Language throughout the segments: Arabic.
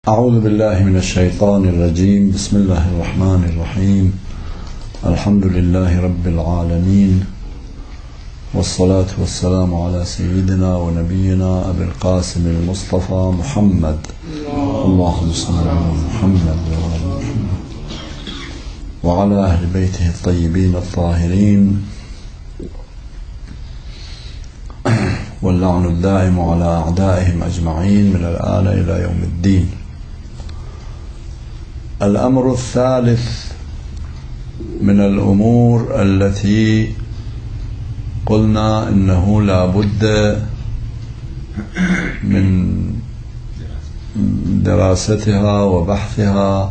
أعوذ بالله من الشيطان الرجيم. بسم الله الرحمن الرحيم. الحمد لله رب العالمين، والصلاة والسلام على سيدنا ونبينا أبي القاسم المصطفى محمد. اللهم صل على محمد وعلى أهل بيته الطيبين الطاهرين، واللعن الدائم على أعدائهم أجمعين من الآن إلى يوم الدين. الأمر الثالث من الأمور التي قلنا إنه لا بد من دراستها وبحثها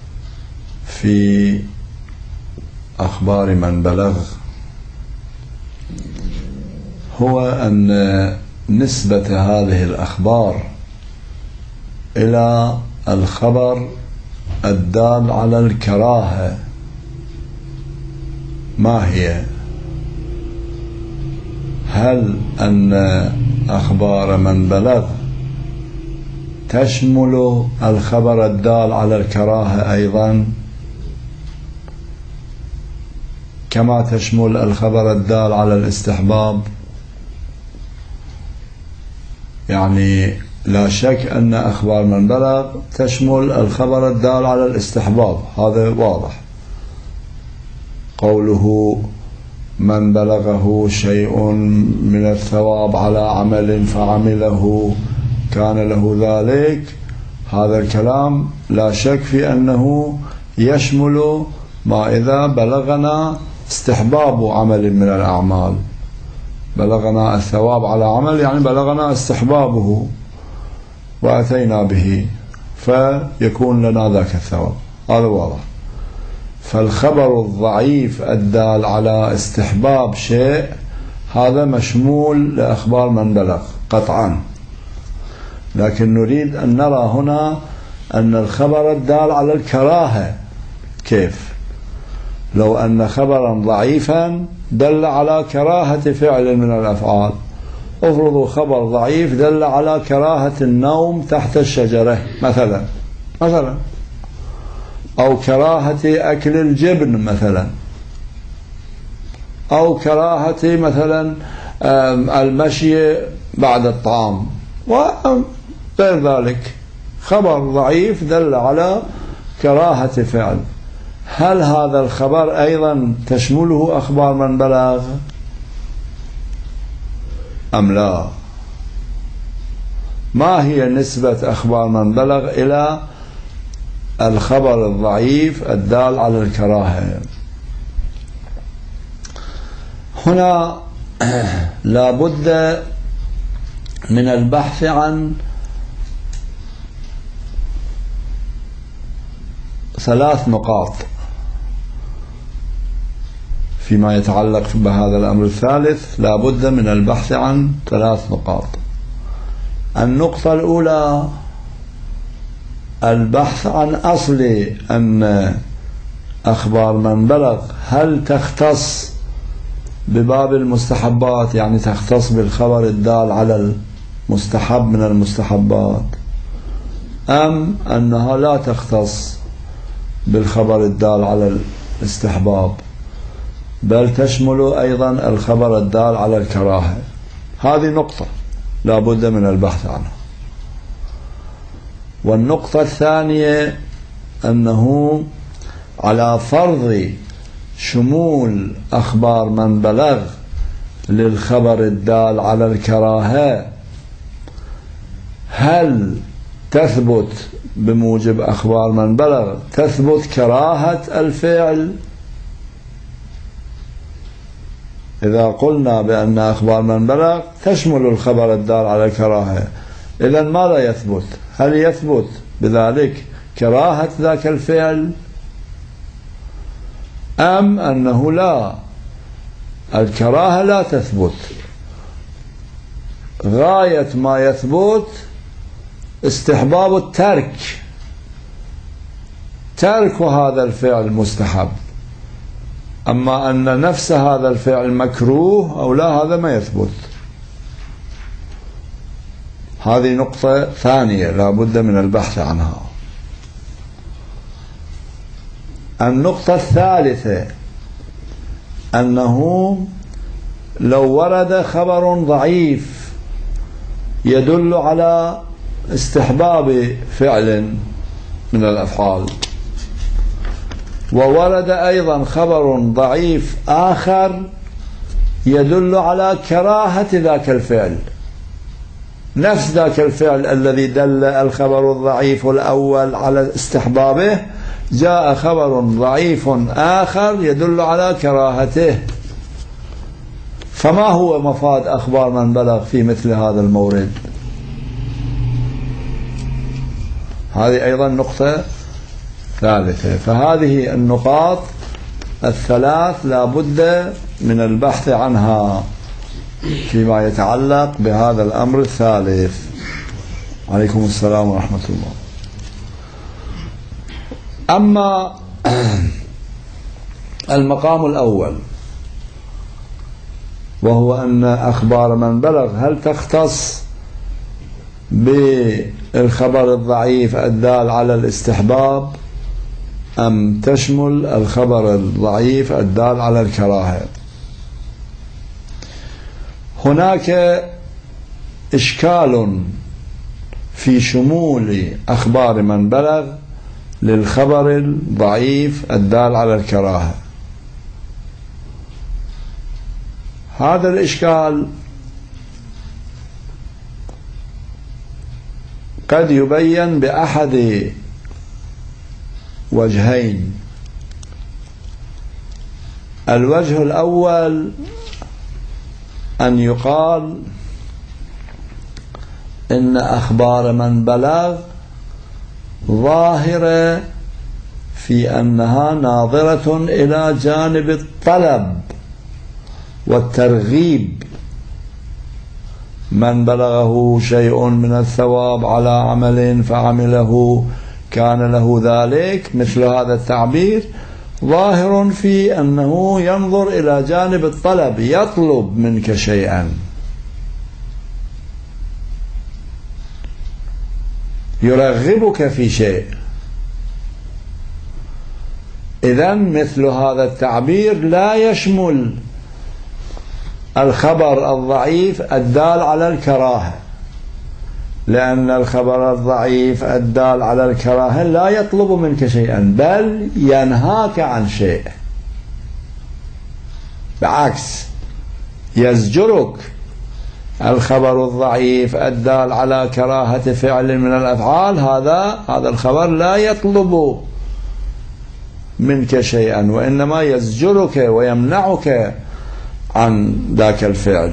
في أخبار من بلغ، هو أن نسبة هذه الأخبار إلى الخبر الدال على الكراهة ما هي؟ هل أن أخبار من بلغ تشمل الخبر الدال على الكراهة أيضا كما تشمل الخبر الدال على الاستحباب؟ يعني لا شك أن أخبار من بلغ تشمل الخبر الدال على الاستحباب، هذا واضح. قوله من بلغه شيء من الثواب على عمل فعمله كان له ذلك، هذا الكلام لا شك في أنه يشمل ما إذا بلغنا استحباب عمل من الأعمال. بلغنا الثواب على عمل يعني بلغنا استحبابه وأتينا به فيكون لنا ذاك الثواب، هذا واضح. فالخبر الضعيف الدال على استحباب شيء هذا مشمول لأخبار من بلغ قطعا، لكن نريد أن نرى هنا أن الخبر الدال على الكراهة كيف؟ لو أن خبرا ضعيفا دل على كراهة فعل من الأفعال، افرضوا خبر ضعيف دل على كراهة النوم تحت الشجرة مثلا أو كراهة أكل الجبن مثلا، أو كراهة مثلا المشي بعد الطعام وغير ذلك، خبر ضعيف دل على كراهة فعل، هل هذا الخبر أيضا تشمله أخبار من بلغ أم لا؟ ما هي نسبة أخبار من بلغ إلى الخبر الضعيف الدال على الكراهة؟ هنا لا بد من البحث عن ثلاث نقاط فيما يتعلق بهذا الأمر الثالث. لا بد من البحث عن ثلاث نقاط. النقطة الأولى البحث عن أصل أن أخبار من بلغ هل تختص بباب المستحبات، يعني تختص بالخبر الدال على المستحب من المستحبات، أم أنها لا تختص بالخبر الدال على الاستحباب بل تشمل أيضا الخبر الدال على الكراهة؟ هذه نقطة لا بد من البحث عنها. والنقطة الثانية أنه على فرض شمول أخبار من بلغ للخبر الدال على الكراهة، هل تثبت بموجب أخبار من بلغ تثبت كراهة الفعل؟ إذا قلنا بأن أخبار من بلغ تشمل الخبر الدال على الكراهة، إذن ماذا يثبت؟ هل يثبت بذلك كراهة ذاك الفعل أم أنه لا، الكراهة لا تثبت، غاية ما يثبت استحباب الترك، ترك هذا الفعل مستحب، أما أن نفس هذا الفعل مكروه أو لا هذا ما يثبت. هذه نقطة ثانية لا بد من البحث عنها. النقطة الثالثة أنه لو ورد خبر ضعيف يدل على استحباب فعل من الأفعال، وورد أيضا خبر ضعيف آخر يدل على كراهة ذاك الفعل، نفس ذاك الفعل الذي دل الخبر الضعيف الأول على استحبابه، جاء خبر ضعيف آخر يدل على كراهته. فما هو مفاد أخبار من بلغ في مثل هذا المورد؟ هذه أيضا نقطة ثالثة. فهذه النقاط الثلاث لا بد من البحث عنها فيما يتعلق بهذا الأمر الثالث. عليكم السلام ورحمة الله. أما المقام الأول وهو أن أخبار من بلغ هل تختص بالخبر الضعيف الدال على الاستحباب أم تشمل الخبر الضعيف الدال على الكراهة؟ هناك إشكال في شمول أخبار من بلغ للخبر الضعيف الدال على الكراهة. هذا الإشكال قد يبين بأحد وجهين. الوجه الأول أن يقال إن أخبار من بلغ ظاهرة في أنها ناظرة إلى جانب الطلب والترغيب. من بلغه شيء من الثواب على عمل فعمله كان له ذلك، مثل هذا التعبير ظاهر في أنه ينظر إلى جانب الطلب، يطلب منك شيئا، يرغبك في شيء. إذن مثل هذا التعبير لا يشمل الخبر الضعيف الدال على الكراهة، لأن الخبر الضعيف الدال على الكراهة لا يطلب منك شيئا بل ينهاك عن شيء، بعكس يزجرك. الخبر الضعيف الدال على كراهة فعل من الأفعال هذا الخبر لا يطلب منك شيئا، وإنما يزجرك ويمنعك عن ذاك الفعل.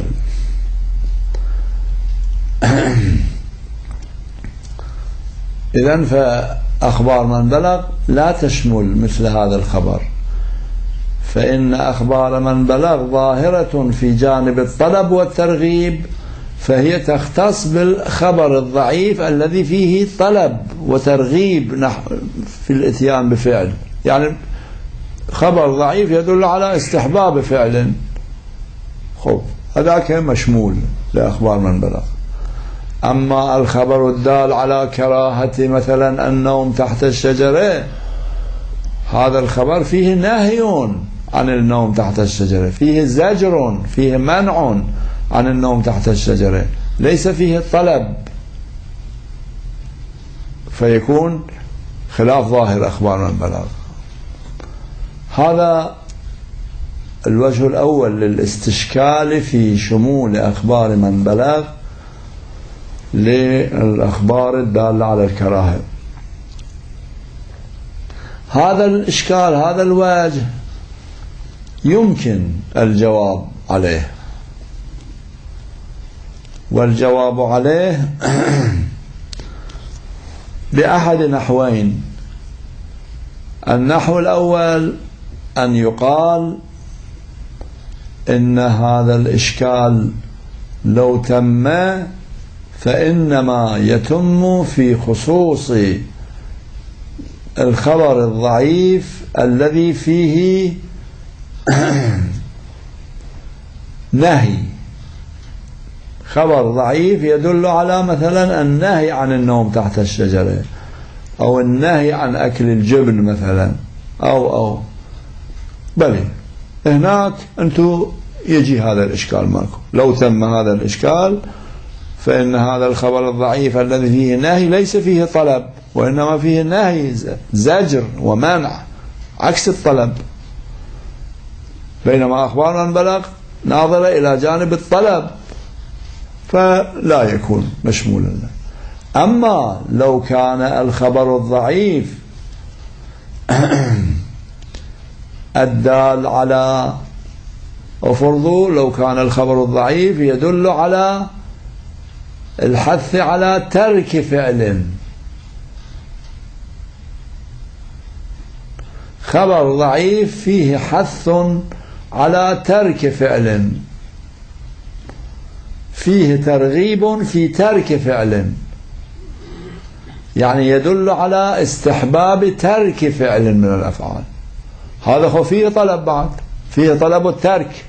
إذن فأخبار من بلغ لا تشمل مثل هذا الخبر، فإن أخبار من بلغ ظاهرة في جانب الطلب والترغيب، فهي تختص بالخبر الضعيف الذي فيه طلب وترغيب في الاتيان بفعل، يعني خبر ضعيف يدل على استحباب فعل، هذاك مشمول لأخبار من بلغ. أما الخبر الدال على كراهة مثلا النوم تحت الشجرة، هذا الخبر فيه نهي عن النوم تحت الشجرة، فيه زجر، فيه منع عن النوم تحت الشجرة، ليس فيه الطلب، فيكون خلاف ظاهر أخبار من بلغ. هذا الوجه الأول للاستشكال في شمول أخبار من بلغ للأخبار الدالة على الكراهة. هذا الإشكال، هذا الوجه يمكن الجواب عليه، والجواب عليه بأحد نحوين. النحو الأول أن يقال إن هذا الإشكال لو تم فإنما يتم في خصوص الخبر الضعيف الذي فيه نهي، خبر ضعيف يدل على مثلا النهي عن النوم تحت الشجرة، أو النهي عن أكل الجبن مثلا، أو بلى هناك أنتم يجي هذا الإشكال ماكو. لو تم هذا الإشكال فإن هذا الخبر الضعيف الذي فيه نهي ليس فيه طلب، وإنما فيه نهي زجر ومنع عكس الطلب، بينما أخبار من بلغ ناظرة إلى جانب الطلب فلا يكون مشمولا له. أما لو كان الخبر الضعيف الدال على، وفرضوا لو كان الخبر الضعيف يدل على الحث على ترك فعل، خبر ضعيف فيه حث على ترك فعل، فيه ترغيب في ترك فعل، يعني يدل على استحباب ترك فعل من الأفعال، هذا فيه طلب، بعد فيه طلب الترك.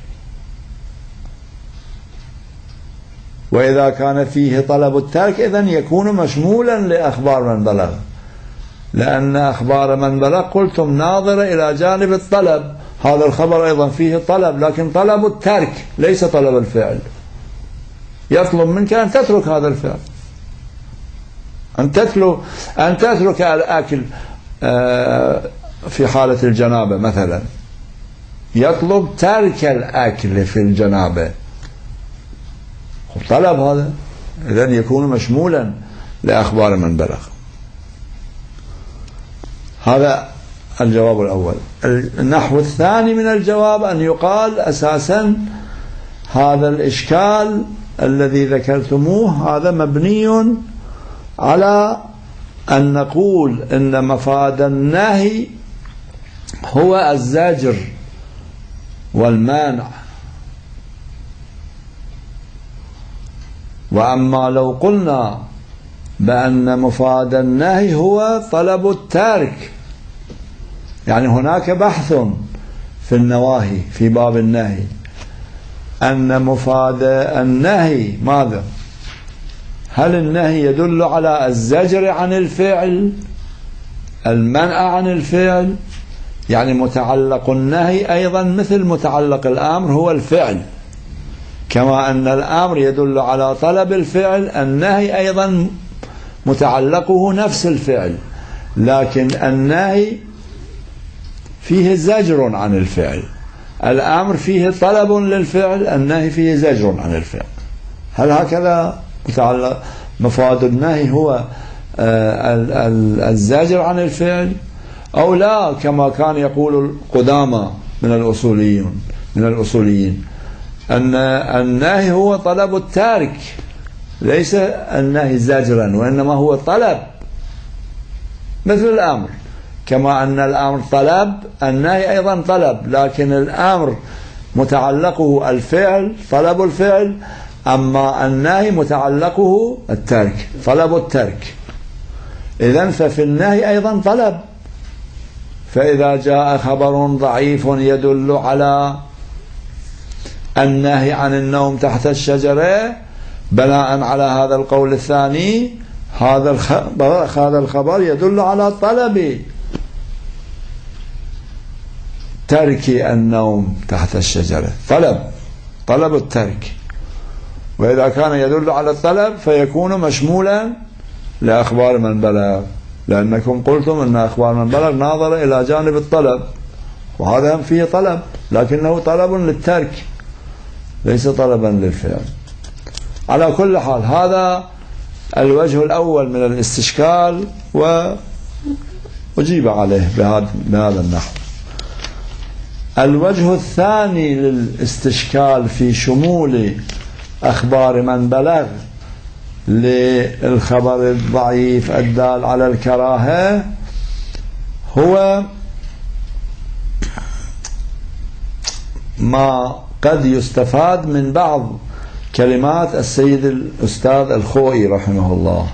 وإذا كان فيه طلب الترك إذن يكون مشمولا لأخبار من بلغ، لأن أخبار من بلغ قلتم ناظرة إلى جانب الطلب، هذا الخبر أيضا فيه طلب، لكن طلب الترك ليس طلب الفعل. يطلب منك أن تترك هذا الفعل، أن تترك الأكل في حالة الجنابة مثلا، يطلب ترك الأكل في الجنابة، طلب هذا، إذن يكون مشمولا لأخبار من بلغ. هذا الجواب الأول. النحو الثاني من الجواب أن يقال أساسا هذا الإشكال الذي ذكرتموه هذا مبني على أن نقول إن مفاد النهي هو الزجر والمانع، وأما لو قلنا بأن مفاد النهي هو طلب الترك، يعني هناك بحث في النواهي في باب النهي أن مفاد النهي ماذا؟ هل النهي يدل على الزجر عن الفعل، المنع عن الفعل؟ يعني متعلق النهي أيضا مثل متعلق الأمر هو الفعل، كما أن الأمر يدل على طلب الفعل، النهي أيضا متعلقه نفس الفعل، لكن النهي فيه زجر عن الفعل، الأمر فيه طلب للفعل، النهي فيه زجر عن الفعل. هل هكذا متعلق مفاد النهي هو الزجر عن الفعل، أو لا كما كان يقول القدامى من الأصوليين أن النهي هو طلب التارك، ليس النهي زجرا وإنما هو طلب مثل الأمر، كما أن الأمر طلب النهي أيضا طلب، لكن الأمر متعلقه الفعل طلب الفعل، أما النهي متعلقه الترك طلب الترك. إذن ففي النهي أيضا طلب، فإذا جاء خبر ضعيف يدل على النهي عن النوم تحت الشجرة بناء على هذا القول الثاني، هذا الخبر يدل على طلب ترك النوم تحت الشجرة، طلب الترك. وإذا كان يدل على الطلب فيكون مشمولا لأخبار من بلغ، لأنكم قلتم أن أخبار من بلغ ناظر إلى جانب الطلب، وهذا فيه طلب لكنه طلب للترك ليس طلبا للفعل. على كل حال هذا الوجه الأول من الاستشكال وأجيب عليه بهذا النحو. الوجه الثاني للاستشكال في شمول أخبار من بلغ للخبر الضعيف الدال على الكراهة هو ما قد يستفاد من بعض كلمات السيد الأستاذ الخوئي رحمه الله،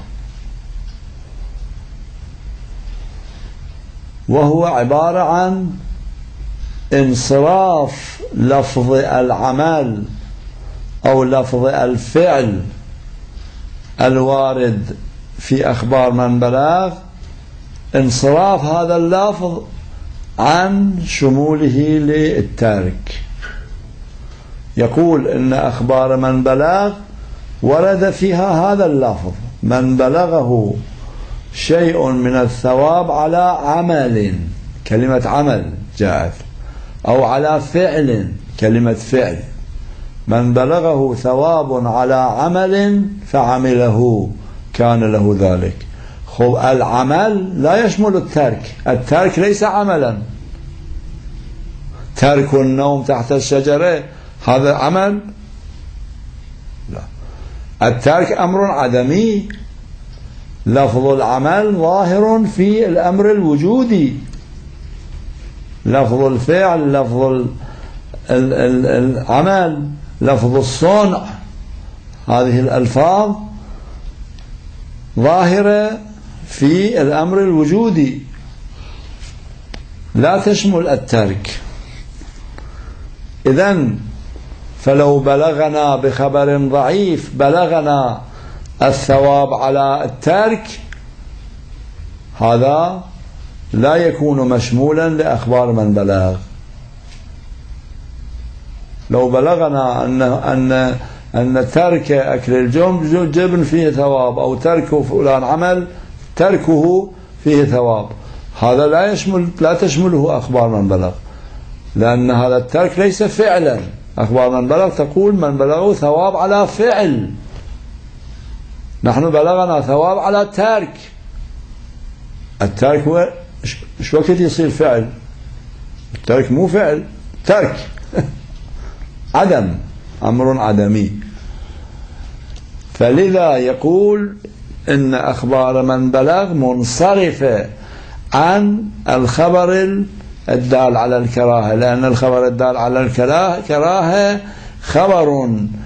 وهو عبارة عن انصراف لفظ العمل أو لفظ الفعل الوارد في أخبار من بلغ، انصراف هذا اللفظ عن شموله للترك. يقول إن أخبار من بلغ ورد فيها هذا اللفظ: من بلغه شيء من الثواب على عمل، كلمة عمل جاءت، أو على فعل، كلمة فعل. من بلغه ثواب على عمل فعمله كان له ذلك. خب العمل لا يشمل الترك، الترك ليس عملا. ترك النوم تحت الشجرة هذا عمل؟ لا، الترك أمر عدمي. لفظ العمل ظاهر في الأمر الوجودي، لفظ الفعل، لفظ العمل، لفظ الصنع، هذه الألفاظ ظاهرة في الأمر الوجودي لا تشمل الترك. إذن فلو بلغنا بخبر ضعيف بلغنا الثواب على الترك، هذا لا يكون مشمولا لأخبار من بلغ. لو بلغنا أن ترك أكل الجبن فيه ثواب، أو ترك فلان عمل تركه فيه ثواب، هذا لا تشمله أخبار من بلغ، لأن هذا الترك ليس فعلا. أخبار من بلغ تقول من بلغه ثواب على فعل، نحن بلغنا ثواب على ترك. الترك هو ايش وقت يصير فعل؟ الترك مو فعل، ترك عدم، أمر عدمي. فلذا يقول إن أخبار من بلغ منصرفة عن الخبر الدال على الكراهة، لأن الخبر الدال على الكراهة خبر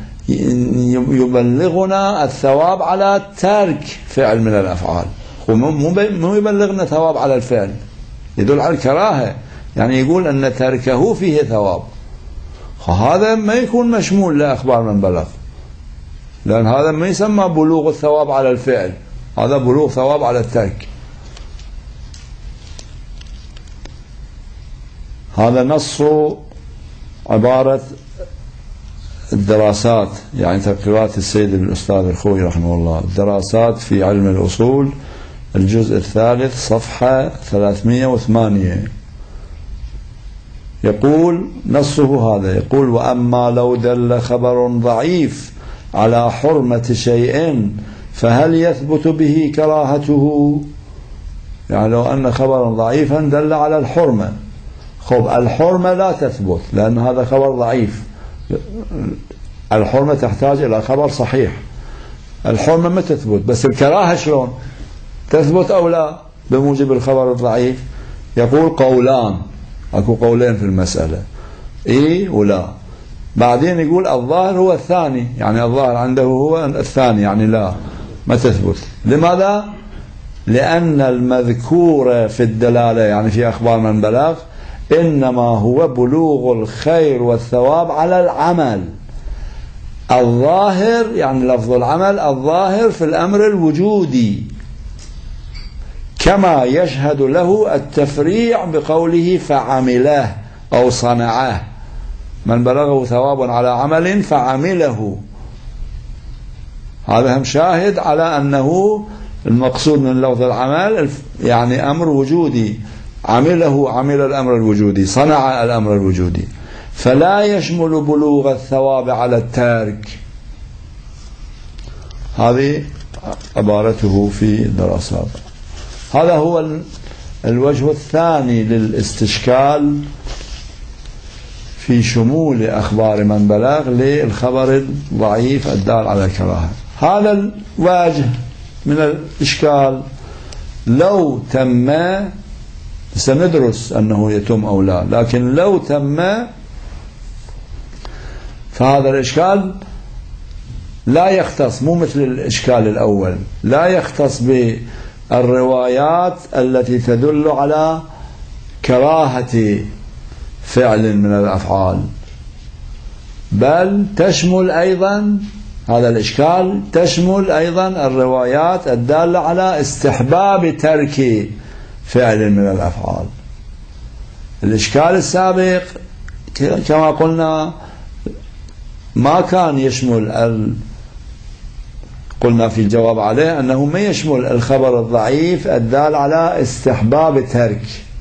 يبلغنا الثواب على ترك فعل من الأفعال، مو يبلغنا ثواب على الفعل، يدل على الكراهة، يعني يقول أن تركه فيه ثواب. هذا ما يكون مشمول لأخبار من بلغ، لأن هذا ما يسمى بلوغ الثواب على الفعل، هذا بلوغ ثواب على الترك. هذا نص عبارة الدراسات، يعني تقريرات السيد الأستاذ الخوي رحمه الله، الدراسات في علم الأصول، الجزء الثالث صفحة 308. يقول نصه هذا، يقول: وأما لو دل خبر ضعيف على حرمة شيء فهل يثبت به كراهته؟ يعني لو أن خبرا ضعيفا دل على الحرمة، خب الحرمة لا تثبت لأن هذا خبر ضعيف، الحرمة تحتاج إلى خبر صحيح، الحرمة ما تثبت، بس الكراهة شلون تثبت أو لا بموجب الخبر الضعيف؟ يقول قولان، أكو قولين في المسألة، إيه ولا. بعدين يقول الظاهر هو الثاني، يعني الظاهر عنده هو الثاني، يعني لا ما تثبت. لماذا؟ لأن المذكور في الدلالة يعني في أخبار من بلغ إنما هو بلوغ الخير والثواب على العمل. الظاهر يعني لفظ العمل الظاهر في الأمر الوجودي، كما يشهد له التفريع بقوله فعمله أو صنعه، من بلغه ثواب على عمل فعمله، هذا هم شاهد على أنه المقصود من لفظ العمل يعني أمر وجودي، عمله عمل الأمر الوجودي، صنع الأمر الوجودي، فلا يشمل بلوغ الثواب على التارك. هذه عبارته في الدراسات. هذا هو الوجه الثاني للاستشكال في شمول أخبار من بلغ للخبر الضعيف الدال على الكراهة. هذا الوجه من الإشكال لو تم، سندرس أنه يتم أو لا، لكن لو تم فهذا الإشكال لا يختص، مو مثل الإشكال الأول، لا يختص بالروايات التي تدل على كراهة فعل من الأفعال، بل تشمل أيضا هذا الإشكال، تشمل أيضا الروايات الدالة على استحباب ترك فعل من الأفعال. الإشكال السابق كما قلنا ما كان يشمل قلنا في الجواب عليه أنه ما يشمل الخبر الضعيف الدال على استحباب الترك،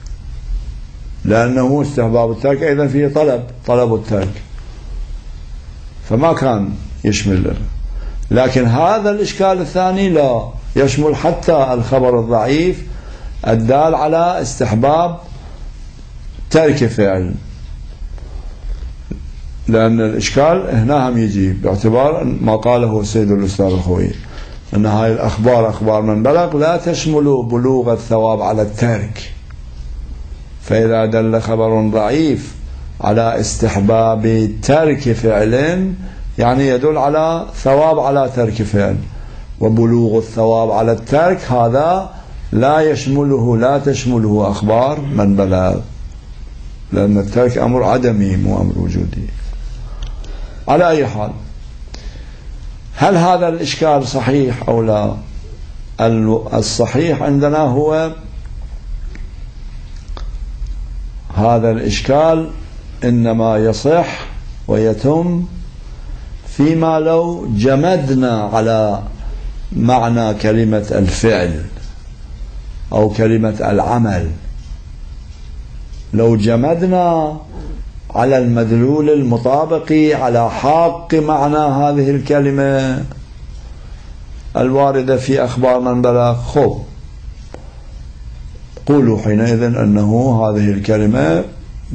لأنه استحباب الترك أيضا فيه طلب الترك، فما كان يشمل. لكن هذا الإشكال الثاني لا يشمل حتى الخبر الضعيف الدال على استحباب ترك فعل، لأن الإشكال هنا هم يجي باعتبار ما قاله السيد الأستاذ الخوي أن هاي الأخبار أخبار من بلغ لا تشمل بلوغ الثواب على الترك، فإذا دل خبر ضعيف على استحباب ترك فعل يعني يدل على ثواب على ترك فعل، وبلوغ الثواب على الترك هذا لا تشمله أخبار من بلغ، لأن الترك أمر عدمي مو أمر وجودي. على أي حال، هل هذا الإشكال صحيح أو لا؟ الصحيح عندنا هو هذا الإشكال إنما يصح ويتم فيما لو جمدنا على معنى كلمة الفعل أو كلمة العمل، لو جمدنا على المدلول المطابق على حق معنى هذه الكلمة الواردة في أخبار من بلغ، خب قولوا حينئذ أنه هذه الكلمة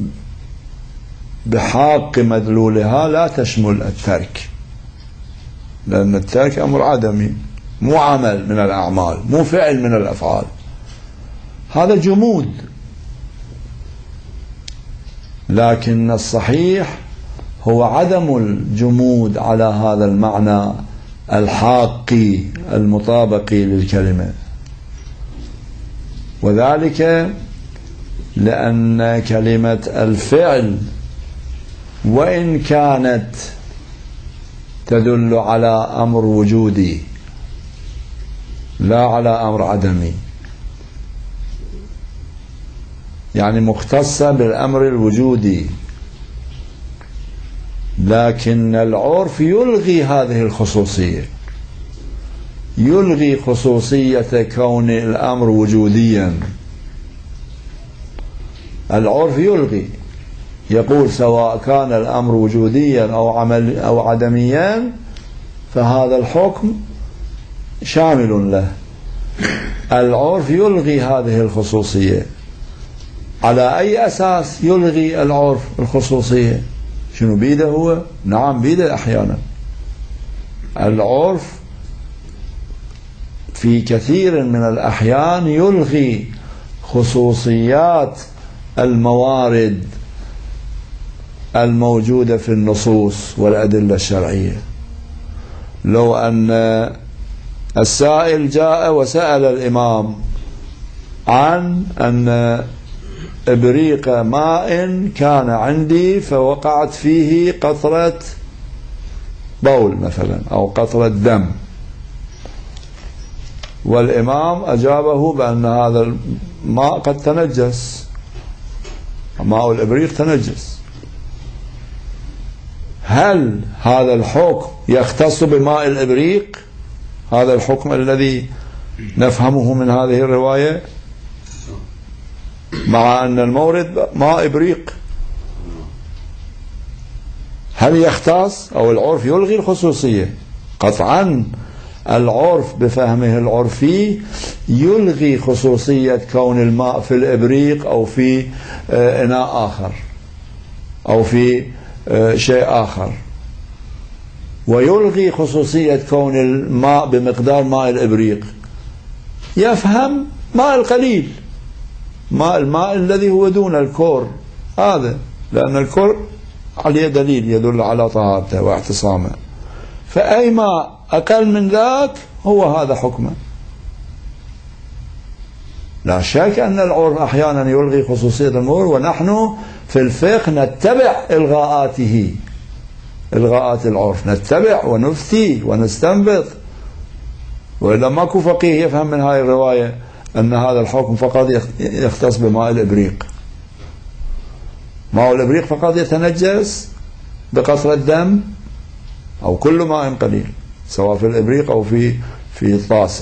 بحق مدلولها لا تشمل الترك، لأن الترك أمر عدمي مو عمل من الأعمال، مو فعل من الأفعال، هذا جمود. لكن الصحيح هو عدم الجمود على هذا المعنى الحاقي المطابق للكلمة، وذلك لأن كلمة الفعل وإن كانت تدل على أمر وجودي لا على أمر عدمي، يعني مختصة بالأمر الوجودي، لكن العرف يلغي هذه الخصوصية، يلغي خصوصية كون الأمر وجوديا. العرف يلغي، يقول سواء كان الأمر وجوديا أو عدميا فهذا الحكم شامل له. العرف يلغي هذه الخصوصية. على أي أساس يلغي العرف الخصوصية؟ شنو بيده هو؟ نعم بيده أحيانا. العرف في كثير من الأحيان يلغي خصوصيات الموارد الموجودة في النصوص والأدلة الشرعية. لو أن السائل جاء وسأل الإمام عن أن إبريق ماء كان عندي فوقعت فيه قطرة بول مثلا أو قطرة دم، والإمام أجابه بأن هذا الماء قد تنجس، ماء الإبريق تنجس، هل هذا الحكم يختص بماء الإبريق؟ هذا الحكم الذي نفهمه من هذه الرواية، مع أن المورد ماء إبريق، هل يختص أو العرف يلغي الخصوصية؟ قطعا العرف بفهمه العرفي يلغي خصوصية كون الماء في الإبريق أو في إناء آخر أو في شيء آخر، ويلغي خصوصية كون الماء بمقدار ماء الإبريق. يفهم ماء القليل، الماء الذي هو دون الكور، هذا لأن الكور عليه دليل يدل على طهارته واعتصامه، فأي ماء أقل من ذاك هو هذا حكمه. لا شك أن العرف أحيانا يلغي خصوصية الأمور، ونحن في الفقه نتبع إلغاءاته إلغاءات العرف، نتبع ونفتي ونستنبط. وإذا ماكو فقيه يفهم من هاي الرواية أن هذا الحكم فقط يختص بماء الإبريق. ماء الإبريق فقط يتنجس بقطرة دم أو كل ماء قليل، سواء في الإبريق أو في الطاسة.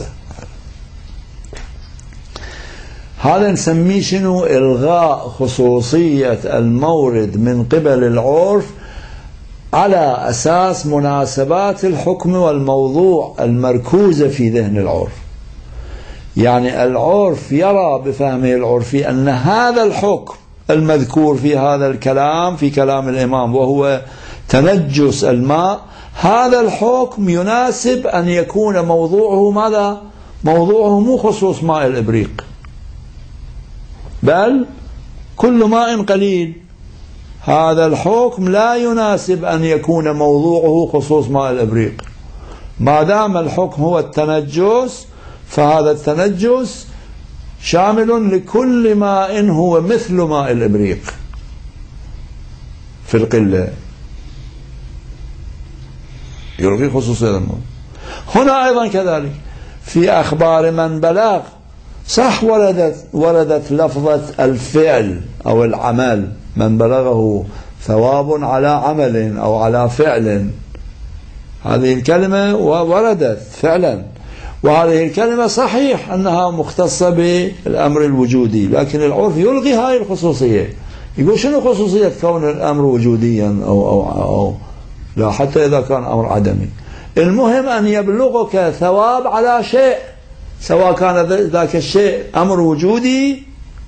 هذا نسميه شنو؟ إلغاء خصوصية المورد من قبل العرف على أساس مناسبات الحكم والموضوع المركوزة في ذهن العرف. يعني العرف يرى بفهمه العرفي أن هذا الحكم المذكور في هذا الكلام، في كلام الإمام، وهو تنجس الماء، هذا الحكم يناسب أن يكون موضوعه ماذا؟ موضوعه مو خصوص ماء الإبريق، بل كل ماء قليل. هذا الحكم لا يناسب أن يكون موضوعه خصوص ماء الإبريق. ما دام الحكم هو التنجس، فهذا التنجس شامل لكل ماء هو مثل ماء الإبريق في القلة، يلغي خصوصية الموضوع. هنا أيضا كذلك في أخبار من بلغ، صح وردت لفظة الفعل أو العمل، من بلغه ثواب على عمل أو على فعل، هذه الكلمة وردت فعلا، وهذه الكلمة صحيح أنها مختصة بالأمر الوجودي، لكن العرف يلغي هاي الخصوصية. يقول شنو خصوصية كون الأمر وجوديا أو لا، حتى إذا كان أمر عدمي، المهم أن يبلغك ثواب على شيء، سواء كان ذاك الشيء أمر وجودي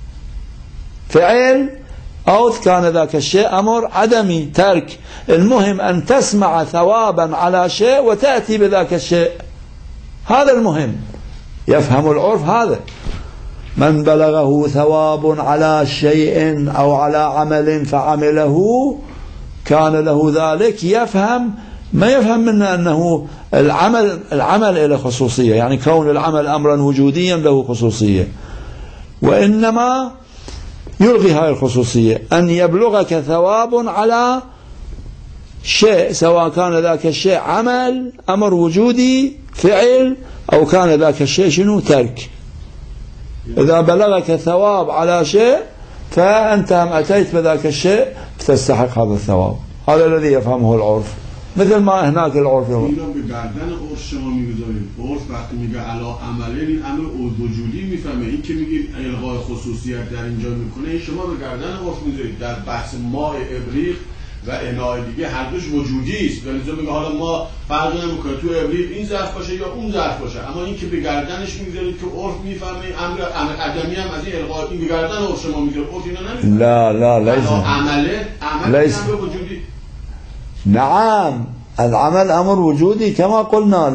فعل أو كان ذاك الشيء أمر عدمي ترك. المهم أن تسمع ثوابا على شيء وتأتي بذاك الشيء، هذا المهم. يفهم العرف هذا، من بلغه ثواب على شيء أو على عمل فعمله كان له ذلك. يفهم، ما يفهم منا أنه العمل له خصوصية، يعني كون العمل أمرا وجوديا له خصوصية، وإنما يلغي هذه الخصوصية، أن يبلغك ثواب على شيء، سواء كان ذاك الشيء عمل أمر وجودي فعل أو كان ذاك الشيء شنو ترك. إذا بلغك ثواب على شيء فأنت هم أتيت بذاك الشيء تستحق هذا الثواب. هذا الذي يفهمه العرف، مثل ما هناك العرف اینو به گردن عرف شما میگذارید. عرف وقتی میگه علا عمله، این امر وجودی میفهمه. این که میگید الغای خصوصیت در اینجا میکنه، این شما به گردن عرف میذارید. در بحث ماء ابریق و انای دیگه هر دوش وجودی است، ولی تو میگه حالا ما فرق نمیکنه تو ابریق این ظرف باشه یا اون ظرف باشه، اما این که به گردنش میذارید که عرف میفهمه امر عدمی هم از این الغای، این به گردن عرف شما میذارید. عرف اینا نمیفهمه. لا ليس عمله امر وجودی. نعم، العمل أمر وجودي كما قلنا،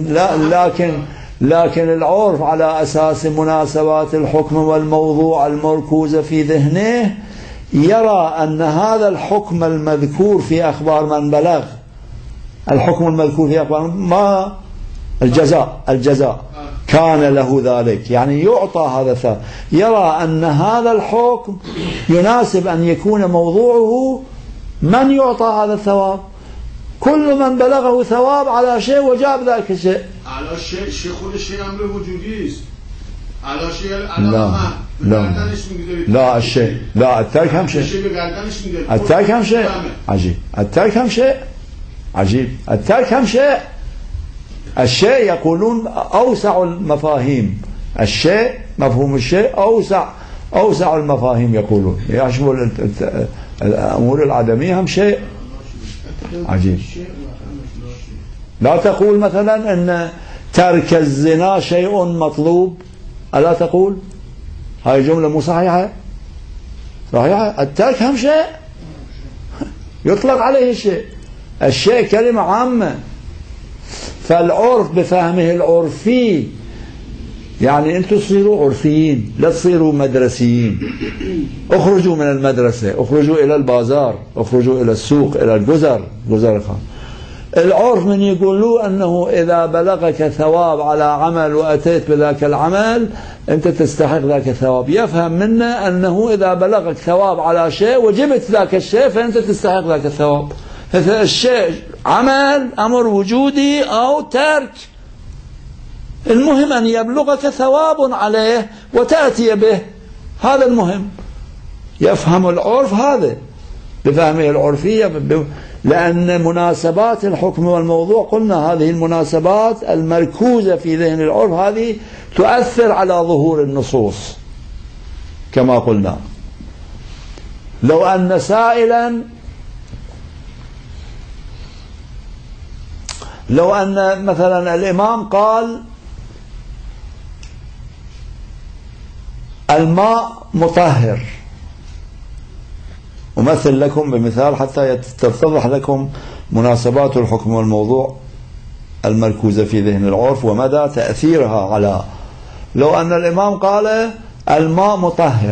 لكن العرف على أساس مناسبات الحكم والموضوع المركوز في ذهنه يرى أن هذا الحكم المذكور في أخبار من بلغ، الحكم المذكور في أخبار ما الجزاء كان له ذلك، يعني يعطى هذا الثواب. يرى أن هذا الحكم يناسب أن يكون موضوعه من يعطى هذا الثواب، كل من بلغه ثواب على شيء وجاب ذاك الشيء. على شيء خود الشيء امر وجودي است. على شيء لا الشيء، لا الترك هم شيء، الترك هم شيء عجيب، الترك هم شيء عجيب، الترك هم شيء. الشيء يقولون أوسع المفاهيم، الشيء مفهوم الشيء أوسع المفاهيم، يقولون يشمل الأمور العدمية هم شيء عجيب. لا تقول مثلا أن ترك الزنا شيء مطلوب، ألا تقول؟ هاي جملة مو صحيحة. الترك هم شيء يطلق عليه الشيء كلمة عامة. فالعرف بفهمه العرفي، يعني أنتم تصيروا عرفيين، لا تصيروا مدرسيين. اخرجوا من المدرسة، اخرجوا إلى البازار، اخرجوا إلى السوق، إلى الجزر الخان. العرف من يقولوا أنه إذا بلغك ثواب على عمل وأتيت بذاك العمل أنت تستحق ذاك الثواب. يفهم منا أنه إذا بلغك ثواب على شيء وجبت ذاك الشيء فأنت تستحق ذاك الثواب. الشيء عمل أمر وجودي أو ترك، المهم أن يبلغك ثواب عليه وتأتي به، هذا المهم. يفهم العرف هذا بفهمه العرفية، لأن مناسبات الحكم والموضوع قلنا هذه المناسبات المركوزة في ذهن العرف هذه تؤثر على ظهور النصوص كما قلنا. لو أن سائلا، لو أن مثلا الإمام قال الماء مطهر، أمثل لكم بمثال حتى تتضح لكم مناسبات الحكم والموضوع المركوزة في ذهن العرف ومدى تأثيرها على. لو أن الإمام قال الماء مطهر،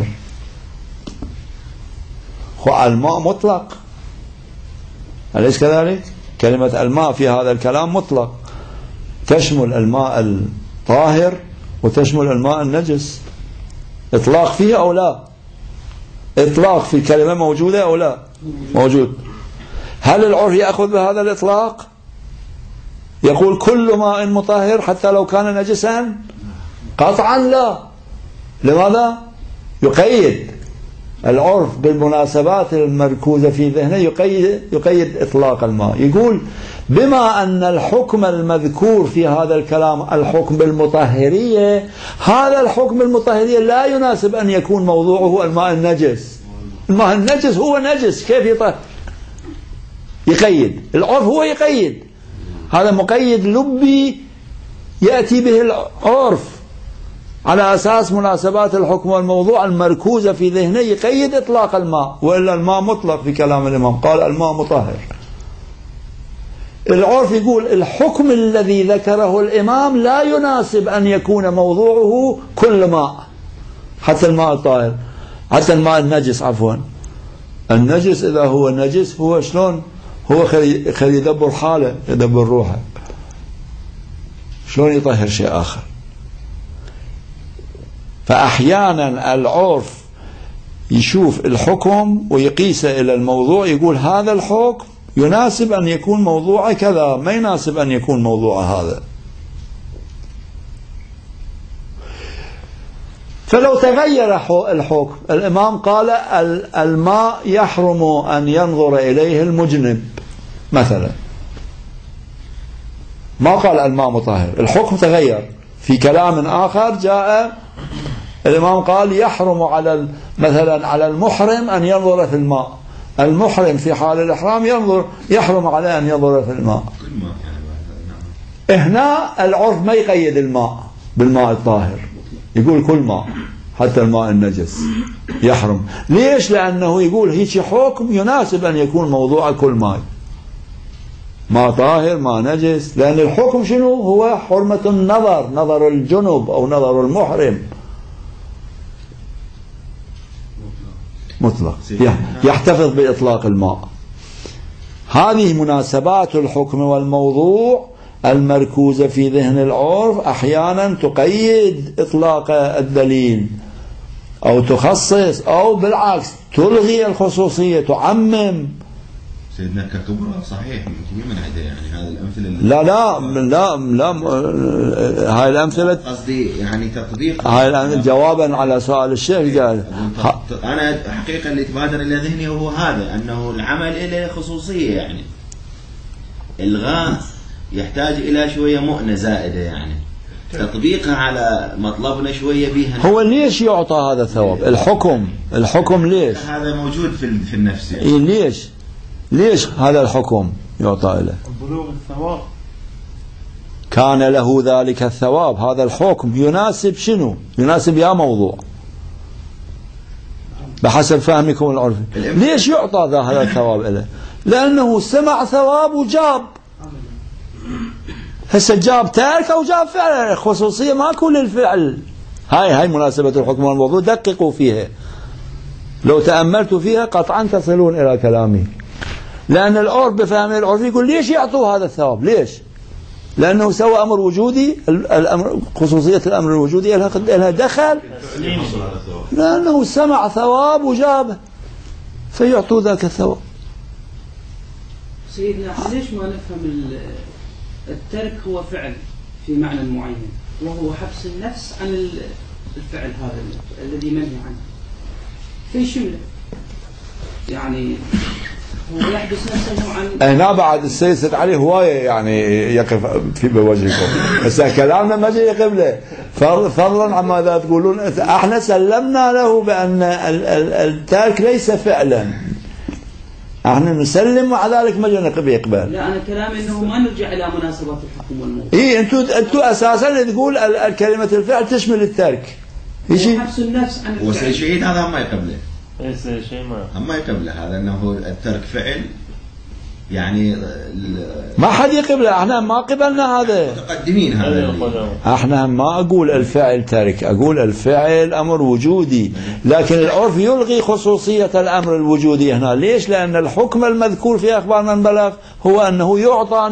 الماء مطلق، أليس كذلك؟ كلمة الماء في هذا الكلام مطلق، تشمل الماء الطاهر وتشمل الماء النجس. إطلاق فيه أو لا؟ إطلاق في الكلمة موجودة أو لا؟ موجود. هل العرف يأخذ بهذا الإطلاق؟ يقول كل ماء مطهر حتى لو كان نجسا؟ قطعا لا. لماذا؟ يقيد العرف بالمناسبات المركوزة في ذهنه، يقيد إطلاق الماء. يقول بما أن الحكم المذكور في هذا الكلام الحكم بالمطهرية، هذا الحكم بالمطهرية لا يناسب أن يكون موضوعه الماء النجس. الماء النجس هو نجس، كيف يطهر؟ يقيد العرف، هو يقيد، هذا مقيد لبي يأتي به العرف على أساس مناسبات الحكم والموضوع المركوزة في ذهنه، يقيد إطلاق الماء، وإلا الماء مطلق في كلام الإمام، قال الماء مطهر. العرف يقول الحكم الذي ذكره الإمام لا يناسب أن يكون موضوعه كل ماء، حتى الماء الطاهر، حتى الماء النجس، عفوا النجس إذا هو نجس هو شلون؟ هو خلي يدبر حاله، يدبر روحه، شلون يطهر شيء آخر؟ فأحيانا العرف يشوف الحكم ويقيسه إلى الموضوع، يقول هذا الحكم يناسب أن يكون موضوع كذا، ما يناسب أن يكون موضوع هذا. فلو تغير الحكم، الإمام قال الماء يحرم أن ينظر إليه المجنب مثلا، ما قال الماء مطهر، الحكم تغير في كلام آخر جاء الإمام قال يحرم على مثلا على المحرم أن ينظر في الماء، المحرم في حال الإحرام يحرم عليه أن ينظر في الماء. هنا العرف ما يقيد الماء بالماء الطاهر، يقول كل ماء حتى الماء النجس يحرم. ليش؟ لأنه يقول هيك حكم يناسب أن يكون موضوع كل ماء، ما طاهر ما نجس، لأن الحكم شنو؟ هو حرمة النظر، نظر الجنب أو نظر المحرم مطلق، يحتفظ بإطلاق الماء. هذه مناسبات الحكم والموضوع المركوزة في ذهن العرف أحيانا تقيد إطلاق الدليل أو تخصص أو بالعكس تلغي الخصوصية، تعمم. سيدنا ككبرى صحيح من عده، يعني هذا الأمثلة لا لا لا لا هاي الأمثلة قصدي يعني تطبيق، هاي جوابا على سؤال الشيخ قال أنا حقيقة اللي تبادر إلى ذهني هو هذا، أنه العمل إلى خصوصية، يعني إلغاء يحتاج إلى شوية مؤنة زائدة، يعني تطبيقها على مطلبنا شوية بيها. هو ليش يعطى هذا الثواب؟ الحكم ليش هذا موجود في النفس، يعني ليش هذا الحكم يعطى له؟ بلوغ الثواب، كان له ذلك الثواب. هذا الحكم يناسب شنو؟ يناسب يا موضوع بحسب فهمكم العرفي. ليش يعطى هذا الثواب له؟ لأنه سمع ثواب وجاب، هسه جاب تارك أو جاب فعل، خصوصية ماكو للفعل. هاي مناسبة الحكم والموضوع، دققوا فيها، لو تأملتوا فيها قطعا تصلون إلى كلامي. لأن العرف بفهم العرف يقول ليش يعطوه هذا الثواب؟ ليش؟ لأنه سوى أمر وجودي، الأمر خصوصية الأمر الوجودي لها دخل، لأنه سمع ثواب وجابه فيعطوا ذاك الثواب. سيدنا ليش ما نفهم الترك هو فعل في معنى معين وهو حبس النفس عن الفعل هذا الذي منهي عنه في شمله يعني هو يحبس نفسه عن هنا بعد السيد سيد علي هواية يعني يقف في بوجهكم بس كلامنا ما جاي قبله فضلا عما ذا تقولون احنا سلمنا له بأن الترك ليس فعلا احنا نسلم ومع ذلك ما جانا يقبل. لا انا كلامي انه ما نرجع الى مناسبات الحكم والموضوع. اي انتوا اساسا تقول الكلمة الفعل تشمل الترك. هو حبس النفس عن الفعل. وسيد شهيد هذا ما يقبله. شيء ما يقبله هذا انه الترك فعل يعني ما حد يقبله احنا ما قبلنا هذا. متقدمين هذا احنا ما اقول الفعل ترك اقول الفعل امر وجودي لكن العرف يلغي خصوصية الامر الوجودي هنا ليش لان الحكم المذكور في اخبار من بلغ هو انه يعطى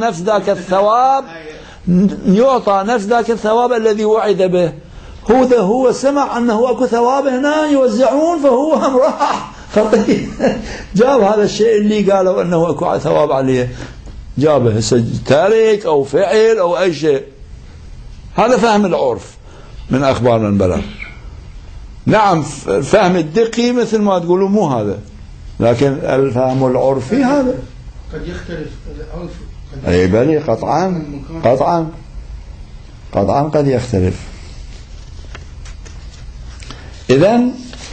نفس ذاك الثواب الذي وعد به هو سمع أنه أكو ثواب هنا يوزعون فهو هم راح خطير جاب هذا الشيء اللي قالوا أنه أكو ثواب عليه جابه تارك أو فعل أو أي شيء هذا فهم العرف من أخبار من بلغ. نعم فهم الدقي مثل ما تقولوا مو هذا لكن الفهم العرفي هذا قد يختلف العرف أي بلي قطعا قد يختلف. إذن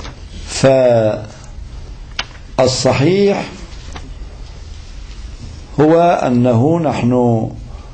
فالصحيح هو أنه نحن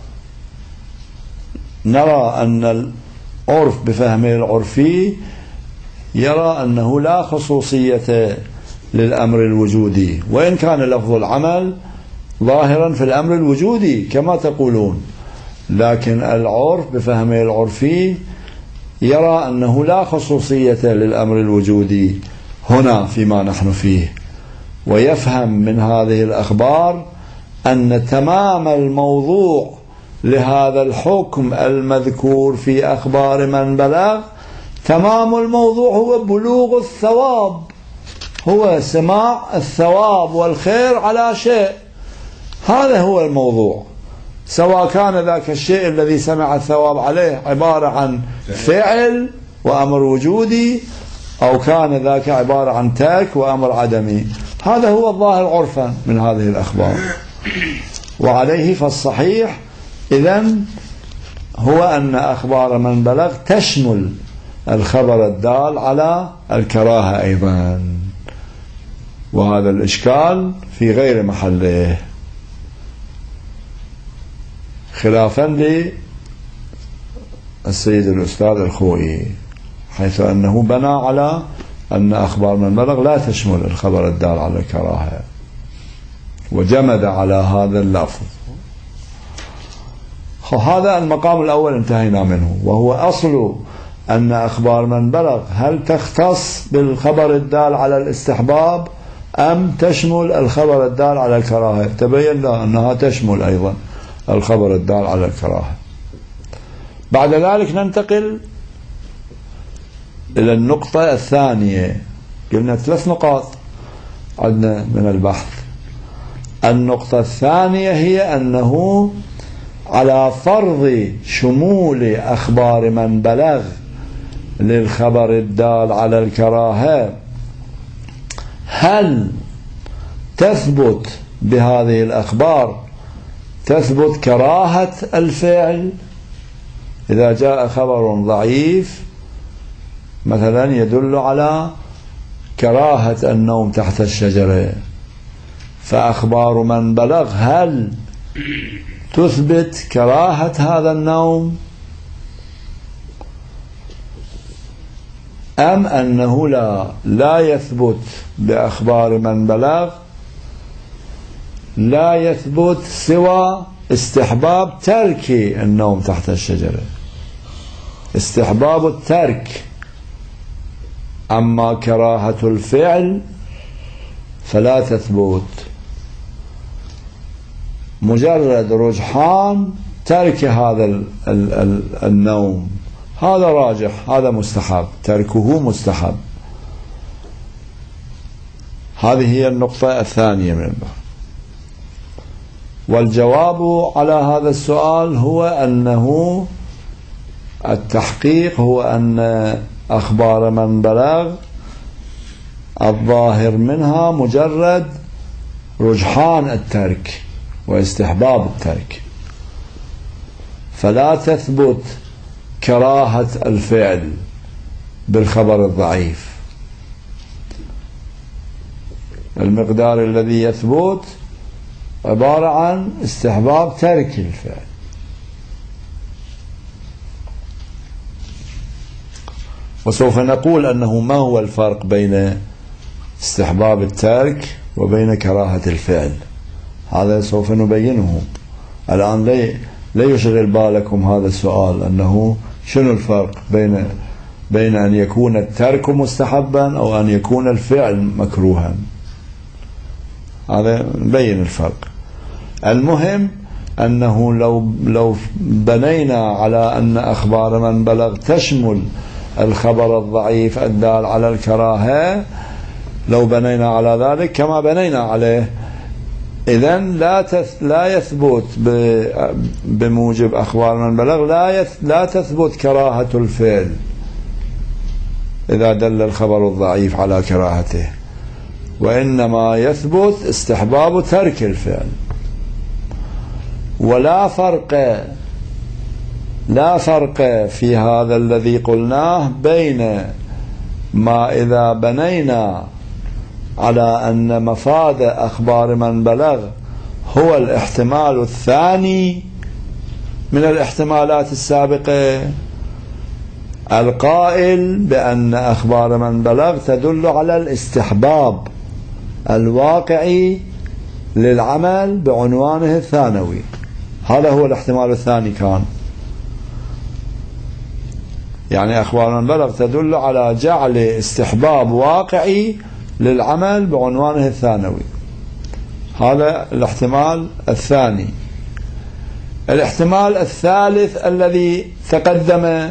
نرى أن العرف بفهمه العرفي يرى أنه لا خصوصية للأمر الوجودي وإن كان لفظ العمل ظاهرا في الأمر الوجودي كما تقولون لكن العرف بفهمه العرفي يرى أنه لا خصوصية للأمر الوجودي هنا فيما نحن فيه ويفهم من هذه الأخبار أن تمام الموضوع لهذا الحكم المذكور في أخبار من بلغ تمام الموضوع هو بلوغ الثواب هو سماع الثواب والخير على شيء هذا هو الموضوع سواء كان ذاك الشيء الذي سمع الثواب عليه عبارة عن فعل وأمر وجودي أو كان ذاك عبارة عن ترك وأمر عدمي هذا هو الظاهر عرفا من هذه الأخبار. وعليه فالصحيح إذن هو أن أخبار من بلغ تشمل الخبر الدال على الكراهة أيضا وهذا الإشكال في غير محله خلافا للسيد الأستاذ الخوئي حيث أنه بنى على أن أخبار من بلغ لا تشمل الخبر الدال على الكراهة وجمد على هذا اللفظ. هذا المقام الأول انتهينا منه وهو أصل أن أخبار من بلغ هل تختص بالخبر الدال على الاستحباب أم تشمل الخبر الدال على الكراهة. تبين أنها تشمل أيضا الخبر الدال على الكراهة. بعد ذلك ننتقل إلى النقطة الثانية. قلنا 3 نقاط عندنا من البحث. النقطة الثانية هي أنه على فرض شمول أخبار من بلغ للخبر الدال على الكراهة هل تثبت بهذه الأخبار تثبت كراهة الفعل إذا جاء خبر ضعيف مثلا يدل على كراهة النوم تحت الشجرة فأخبار من بلغ هل تثبت كراهة هذا النوم أم أنه لا يثبت بأخبار من بلغ لا يثبت سوى استحباب ترك النوم تحت الشجرة استحباب الترك أما كراهة الفعل فلا تثبت مجرد رجحان ترك هذا النوم هذا راجح هذا مستحب تركه مستحب. هذه هي النقطة الثانية من البحث. والجواب على هذا السؤال هو أنه التحقيق هو أن أخبار من بلغ الظاهر منها مجرد رجحان الترك واستحباب الترك، فلا تثبت كراهة الفعل بالخبر الضعيف. المقدار الذي يثبت عبارة عن استحباب ترك الفعل. وسوف نقول أنه ما هو الفرق بين استحباب الترك وبين كراهة الفعل، هذا سوف نبينه الآن. لا يشغل بالكم هذا السؤال أنه شنو الفرق بين أن يكون الترك مستحبا أو أن يكون الفعل مكروها، هذا نبين الفرق. المهم أنه لو بنينا على أن أخبار من بلغ تشمل الخبر الضعيف الدال على الكراهة، لو بنينا على ذلك كما بنينا عليه، إذن لا يثبت بموجب أخبار من بلغ لا تثبت كراهة الفعل إذا دل الخبر الضعيف على كراهته، وإنما يثبت استحباب ترك الفعل. ولا فرق في هذا الذي قلناه بين ما إذا بنينا على أن مفاد أخبار من بلغ هو الاحتمال الثاني من الاحتمالات السابقة القائل بأن أخبار من بلغ تدل على الاستحباب الواقعي للعمل بعنوانه الثانوي. هذا هو الاحتمال الثاني كان، يعني أخبار من بلغ تدل على جعل استحباب واقعي للعمل بعنوانه الثانوي، هذا الاحتمال الثاني. الاحتمال الثالث الذي تقدم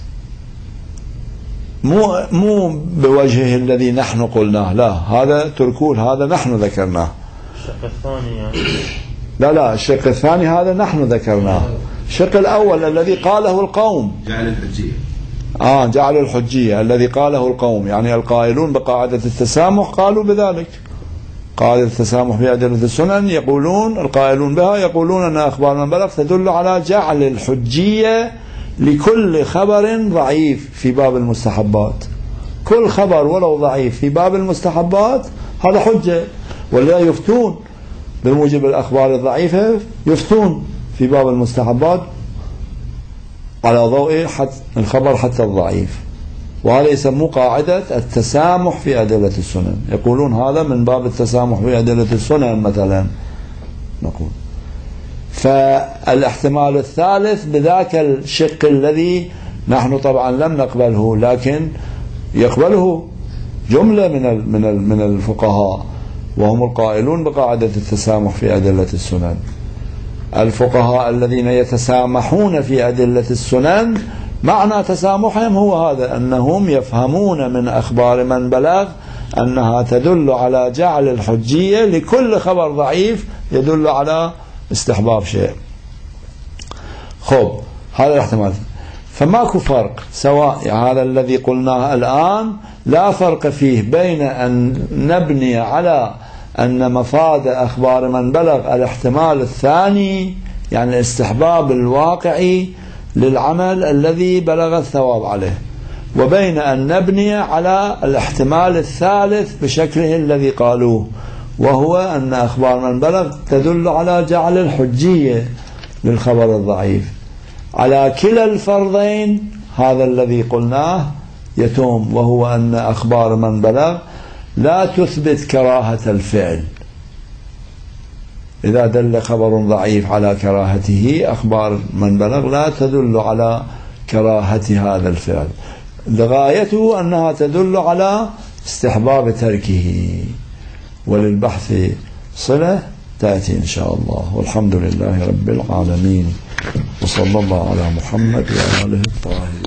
مو بوجهه الذي نحن قلناه، لا، هذا تركول، هذا نحن ذكرناه. الشق الثاني يعني لا الشق الثاني هذا نحن ذكرناه. الشق الأول الذي قاله القوم جعل الحجية، جعل الحجية الذي قاله القوم، يعني القائلون بقاعدة التسامح قالوا بذلك. قاعدة التسامح في أدلة السنن يقولون القائلون بها يقولون أن أخبار من بلغ تدل على جعل الحجية لكل خبر ضعيف في باب المستحبات. كل خبر ولو ضعيف في باب المستحبات هذا حجة، ولا يفتون بموجب الأخبار الضعيفة، يفتون في باب المستحبات على ضوء الخبر حتى الضعيف، وهذا يسموه قاعدة التسامح في أدلة السنن. يقولون هذا من باب التسامح في أدلة السنن مثلا نقول. فالاحتمال الثالث بذاك الشق الذي نحن طبعا لم نقبله، لكن يقبله جملة من الفقهاء وهم القائلون بقاعدة التسامح في أدلة السنن. الفقهاء الذين يتسامحون في أدلة السنن معنى تسامحهم هو هذا، أنهم يفهمون من أخبار من بلغ أنها تدل على جعل الحجية لكل خبر ضعيف يدل على استحباب شيء. خب هذا الاحتمال، فماكو فرق، سواء هذا الذي قلناه الآن لا فرق فيه بين أن نبني على أن مفاد أخبار من بلغ الاحتمال الثاني يعني الاستحباب الواقعي للعمل الذي بلغ الثواب عليه، وبين أن نبني على الاحتمال الثالث بشكله الذي قالوه، وهو أن أخبار من بلغ تدل على جعل الحجية للخبر الضعيف. على كلا الفرضين هذا الذي قلناه يتم، وهو أن أخبار من بلغ لا تثبت كراهة الفعل. إذا دل خبر ضعيف على كراهته، أخبار من بلغ لا تدل على كراهة هذا الفعل، لغايته أنها تدل على استحباب تركه. وللبحث صلة تأتي إن شاء الله، والحمد لله رب العالمين، وصلى الله على محمد وآله الطاهرين.